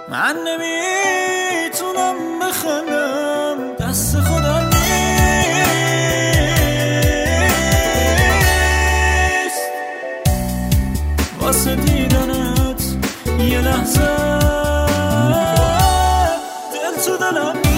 من نمیتونم بخندم، دست خدا نیست واسه دیدنت یه لحظه دل تو دلم نیست.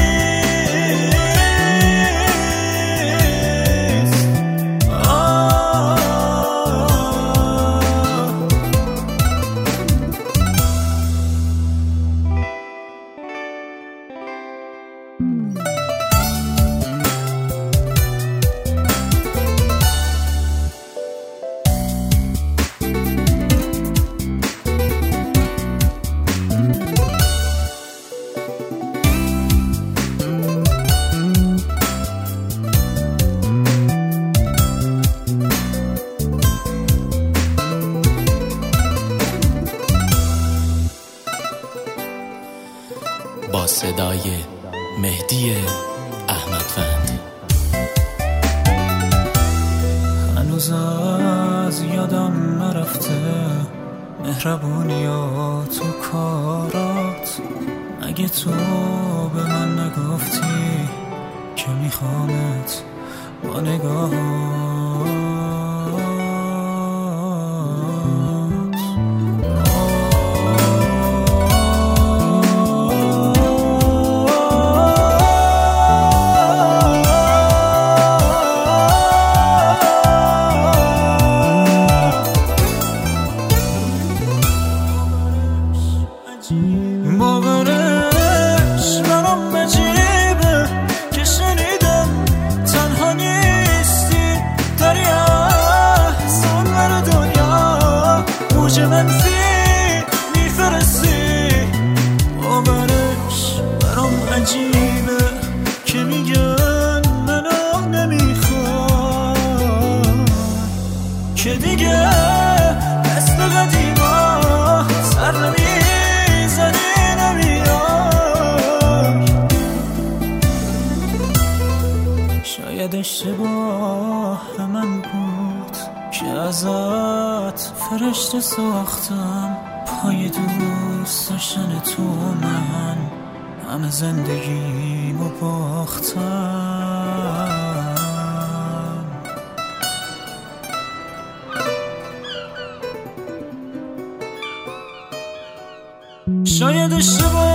با صدای مهدی احمدوند. هنوز از یادم نرفته مهربونیات و کارات، اگه تو به من نگفتی که میخوامت با نگاهات. باورش برام عجیبه که شنیدم تنها نیستی، داری احسان بر دنیا موج منفی میفرستی. باورش برام عجیبه که میگن منو نمیخوای، که دیگه مثل قدیما سر نمیزنی نمیای. شاید اشتباه من بود که ازت فرشته ساختم، پای دوست داشتن تو من همه زندگیمو باختم. شاید اشتباه